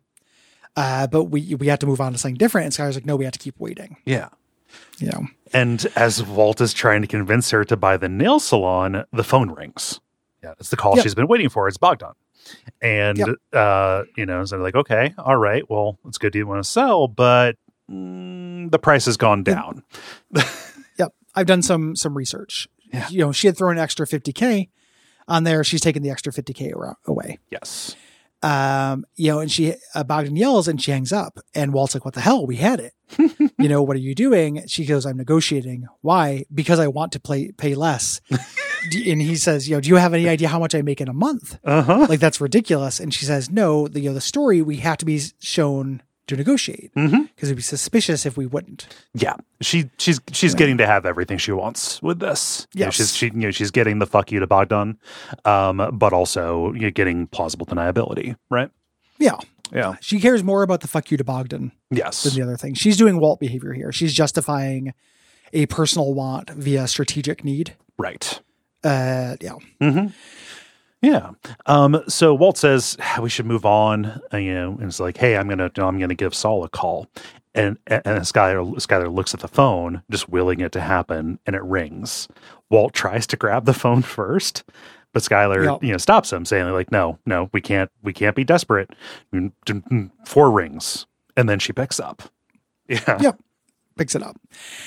Uh, but we, we have to move on to something different. And Skylar's like, no, we have to keep waiting. Yeah. You know, And as Walt is trying to convince her to buy the nail salon, the phone rings. Yeah, it's the call Yep. she's been waiting for. It's Bogdan. And, Yep. uh, you know, so they're like, okay, all right, well, it's good you want to sell, but mm, the price has gone down. Yep. I've done some, some research. Yeah. You know, she had thrown an extra fifty K on there. She's taken the extra fifty K away. Yes. Um, you know, and she, uh, Bogdan yells and she hangs up, and Walt's like, what the hell? We had it. You know, what are you doing? She goes, I'm negotiating. Why? Because I want to play, pay less. D- and he says, you know, do you have any idea how much I make in a month? Uh-huh. Like, that's ridiculous. And she says, no, the, you know, the story, we have to be shown to negotiate, because Mhm. it'd be suspicious if we wouldn't. Yeah, she she's she's Yeah. getting to have everything she wants with this. You know, Yes. she's she you know she's getting the fuck you to Bogdan, um, but also you're getting plausible deniability, right? Yeah. Yeah. She cares more about the fuck you to Bogdan Yes. than the other thing. She's doing Walt behavior here. She's justifying a personal want via strategic need. Right. Uh, yeah. Mm-hmm. Yeah. Um, so Walt says we should move on. Uh, you know, and it's like, hey, I'm gonna I'm gonna give Saul a call, and and Skyler Skyler looks at the phone, just willing it to happen, and it rings. Walt tries to grab the phone first, but Skyler, Yep. you know, stops him, saying like, no, no, we can't, we can't be desperate. Mm, mm, mm, Four rings, and then she picks up. Yeah. Yep. Picks it up.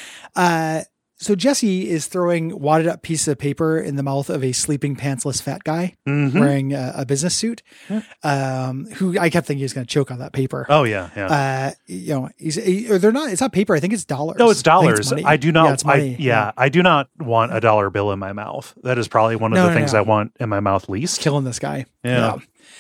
Uh, so Jesse is throwing wadded up pieces of paper in the mouth of a sleeping pantsless fat guy Mhm. wearing a, a business suit, um, who I kept thinking he was going to choke on that paper. Oh yeah, yeah. Uh, you know, he's, he, or they're not, it's not paper. I think it's dollars. No, it's I think dollars. money. I, do not. Yeah, it's money. I, yeah, I do not want a dollar bill in my mouth. That is probably one of No, the no, things no. I want in my mouth least. Killing this guy. Yeah.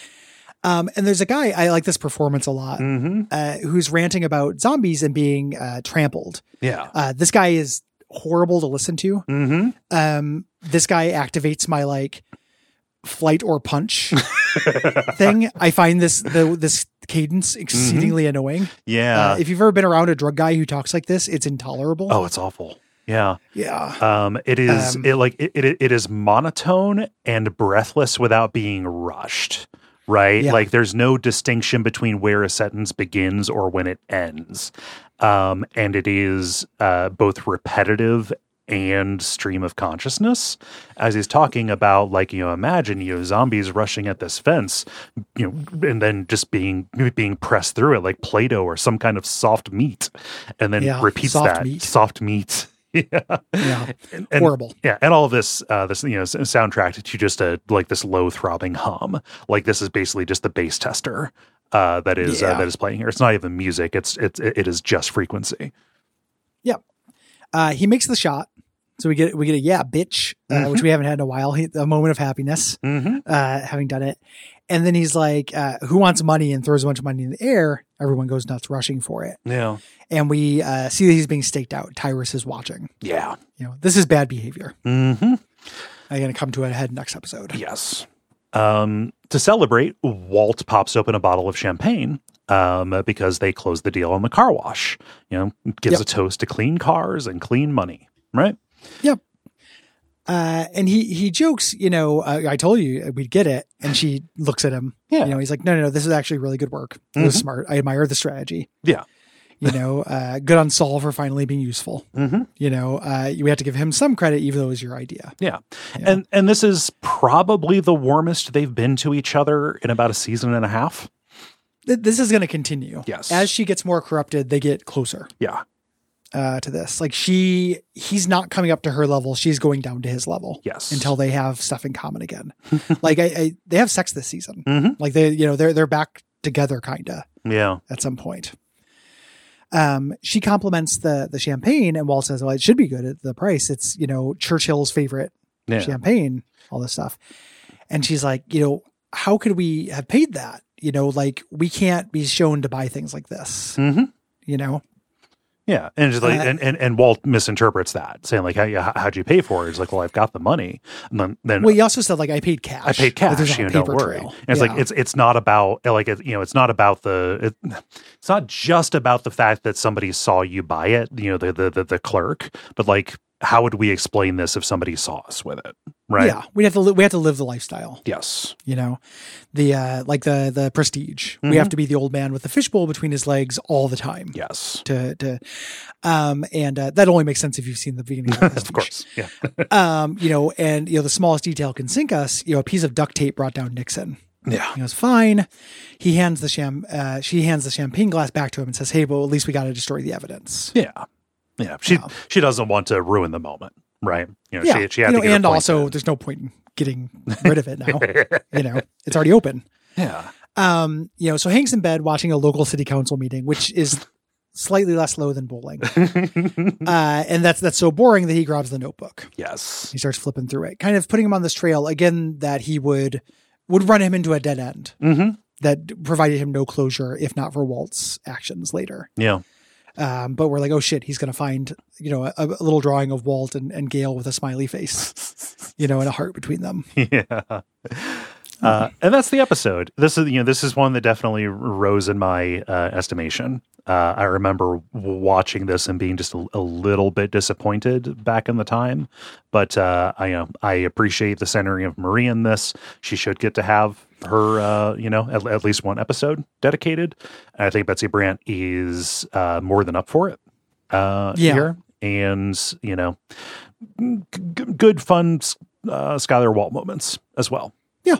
Um, and there's a guy, I like this performance a lot, Mm-hmm. uh, who's ranting about zombies and being uh, trampled. Yeah. Uh, this guy is horrible to listen to. Mm-hmm. Um, this guy activates my like flight or punch thing. I find this the this cadence exceedingly annoying. Yeah. Uh, if you've ever been around a drug guy who talks like this, it's intolerable. oh, it's awful. Yeah. yeah. Um, it is Um, it like it, it it is monotone and breathless without being rushed. Right? Yeah. Like there's no distinction between where a sentence begins or when it ends. Um, and it is uh, both repetitive and stream of consciousness as he's talking about, like, you know, imagine, you know, zombies rushing at this fence, you know, and then just being being pressed through it like Play-Doh or some kind of soft meat, and then Yeah, repeats soft that meat. soft meat. Yeah. Yeah. And, and- Horrible. Yeah, and all of this, uh, this you know, s- soundtrack to just a like this low throbbing hum. Like this is basically just the bass tester uh, that is uh, Yeah. that is playing here. It's not even music. It's it's it is just frequency. Yep. Uh, he makes the shot. So we get we get a yeah, bitch, uh, Mhm. which we haven't had in a while. He, a moment of happiness, Mm-hmm. uh, having done it. And then he's like, uh, "Who wants money?" and throws a bunch of money in the air. Everyone goes nuts, rushing for it. Yeah, And we uh, see that he's being staked out. Tyrus is watching. yeah. You know, this is bad behavior. Mm-hmm. I'm going to come to a head next episode. Yes. Um, to celebrate, Walt pops open a bottle of champagne um, because they closed the deal on the car wash. You know, gives Yep. a toast to clean cars and clean money. Right. Yep. Uh, and he he jokes, you know, uh, I told you we'd get it. And she looks at him. Yeah. You know, he's like, no, no, no, this is actually really good work. It was Mhm. smart. I admire the strategy. Yeah. You know, uh, good on Saul for finally being useful. Mm-hmm. You know, uh, you have to give him some credit, even though it was your idea. Yeah. Yeah. And and this is probably the warmest they've been to each other in about a season and a half. Th- This is going to continue. Yes. As she gets more corrupted, they get closer Yeah. uh, to this. Like she, he's not coming up to her level. She's going down to his level. Yes. Until they have stuff in common again. Like I, I, they have sex this season. Mhm. Like they, you know, they're, they're back together kind of Yeah. at some point. Um, she compliments the, the champagne and Walt says, well, it should be good at the price. It's, you know, Churchill's favorite Yeah. champagne, all this stuff. And she's like, you know, how could we have paid that? You know, like we can't be shown to buy things like this, Mm-hmm. you know? Yeah. And just like Uh, and, and, and Walt misinterprets that, saying like, how, how- how'd you pay for it? He's like, well, I've got the money. And then, then Well, he also said like, I paid cash. I paid Like, there's cash. not a You know, don't paper worry. trail. And it's Yeah. like it's it's not about like it, you know it's not about the it, it's not just about the fact that somebody saw you buy it. You know, the the the, the clerk, but like how would we explain this if somebody saw us with it? Right? Yeah. We have to, li- we have to live the lifestyle, Yes. you know, the, uh, like the, the prestige. Mhm. We have to be the old man with the fishbowl between his legs all the time. Yes. To, to, um, and, uh, that only makes sense if you've seen the beginning of, Prestige. Of course. Yeah. Um, you know, and, you know, the smallest detail can sink us. You know, a piece of duct tape brought down Nixon. Yeah. He goes, fine. He hands the sham, uh, she hands the champagne glass back to him and says, hey, well, at least we got to destroy the evidence. Yeah. Yeah. She, Yeah. she doesn't want to ruin the moment. Right. You know, Yeah. she, she had you know, to get her and point also in. there's no point in getting rid of it now. You know, it's already open. Yeah. Um, you know, so Hank's in bed watching a local city council meeting, which is slightly less slow than bowling. uh, and that's, that's so boring that he grabs the notebook. Yes. He starts flipping through it, kind of putting him on this trail again, that he would, would run him into a dead end Mm-hmm. that provided him no closure, if not for Walt's actions later. Yeah. Um, but we're like, oh shit, he's going to find, you know, a, a little drawing of Walt and, and Gail with a smiley face, you know, and a heart between them. Yeah. Uh, and that's the episode. This is, you know, this is one that definitely rose in my uh, estimation. Uh, I remember watching this and being just a, a little bit disappointed back in the time, but uh, I, uh, I appreciate the centering of Marie in this. She should get to have her, uh, you know, at, at least one episode dedicated. And I think Betsy Brandt is uh, more than up for it uh, Yeah. here. And, you know, g- g- good, fun uh, Skylar Walt moments as well.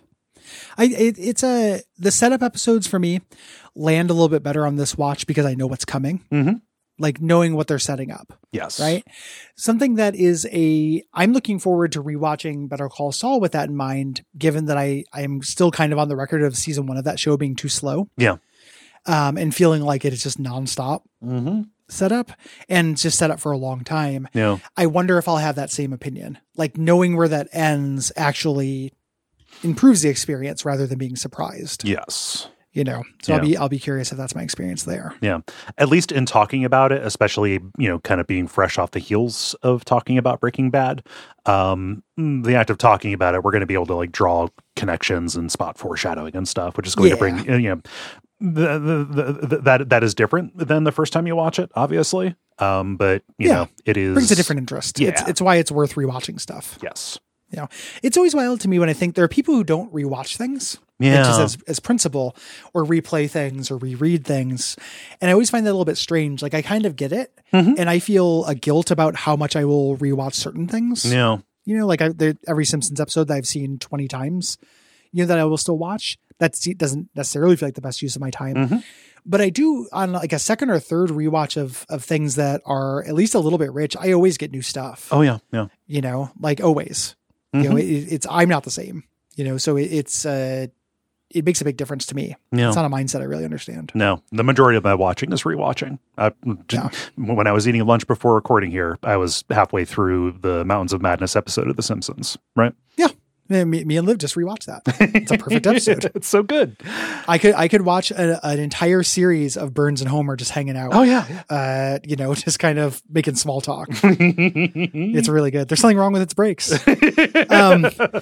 I, it, it's a, the setup episodes for me land a little bit better on this watch because I know what's coming, Mm-hmm. like knowing what they're setting up. Yes. Right. Something that is a, I'm looking forward to rewatching Better Call Saul with that in mind, given that I, I'm still kind of on the record of season one of that show being too slow. Yeah. Um, and feeling like it is just nonstop Mm-hmm. setup and just set up for a long time. Yeah. I wonder if I'll have that same opinion, like knowing where that ends actually improves the experience rather than being surprised, Yes. you know? So Yeah. I'll be, I'll be curious if that's my experience there. Yeah. At least in talking about it, especially, you know, kind of being fresh off the heels of talking about Breaking Bad, um, the act of talking about it, we're going to be able to like draw connections and spot foreshadowing and stuff, which is going Yeah. to bring, you know, the, the, the, that, that is different than the first time you watch it, obviously. Um, but you Yeah. know, it is Brings a different interest. Yeah. It's, it's why it's worth rewatching stuff. Yes. You know, it's always wild to me when I think there are people who don't rewatch things. Yeah. Just as, as principle, or replay things or reread things. And I always find that a little bit strange. Like I kind of get it. Mhm. And I feel a guilt about how much I will rewatch certain things. Yeah. You know, like I, there, every Simpsons episode that I've seen twenty times, you know, that I will still watch. That doesn't necessarily feel like the best use of my time. Mhm. But I do on like a second or third rewatch of, of things that are at least a little bit rich. I always get new stuff, Oh yeah. Yeah. you know, like always, you know, it, it's, I'm not the same, you know, so it, it's, uh, it makes a big difference to me. Yeah. It's not a mindset I really understand. No, the majority of my watching is rewatching. I, Yeah. When I was eating lunch before recording here, I was halfway through the Mountains of Madness episode of The Simpsons, right? Yeah. Me, me and Liv just rewatched that. It's a perfect episode. It's so good. I could, I could watch a, an entire series of Burns and Homer just hanging out. Oh, yeah. Uh, you know, just kind of making small talk. It's really good. There's something wrong with its brakes. Um,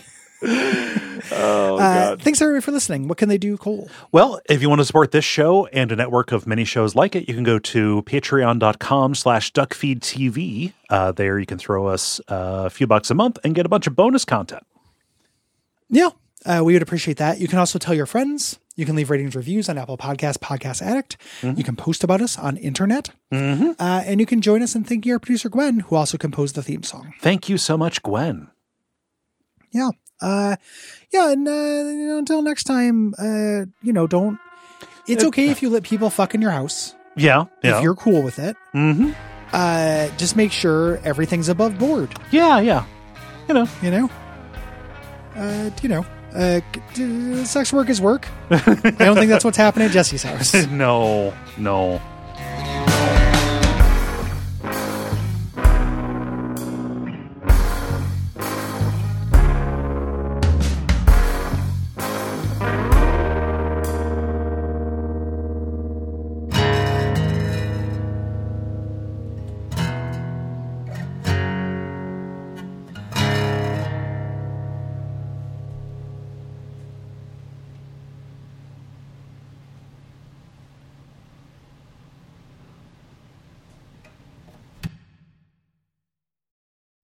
Oh, uh, God. thanks everybody for listening. What can they do, Cole? Well, if you want to support this show and a network of many shows like it, you can go to patreon.com slash duckfeedtv. Uh, there you can throw us a few bucks a month and get a bunch of bonus content. Yeah, uh, we would appreciate that. You can also tell your friends. You can leave ratings, reviews on Apple Podcasts, Podcast Addict. Mm-hmm. You can post about us on internet. Mm-hmm. Uh, and you can join us in thanking our producer, Gwen, who also composed the theme song. Thank you so much, Gwen. Yeah. Uh, yeah. And, uh, you know, until next time, uh, you know, don't, it's okay if you let people fuck in your house. Yeah. Yeah. If you're cool with it. Mm-hmm. Uh, just make sure everything's above board, Yeah. Yeah. You know. you know? Uh, you know, uh, d- sex work is work. I don't think that's what's happening at Jesse's house. No. No.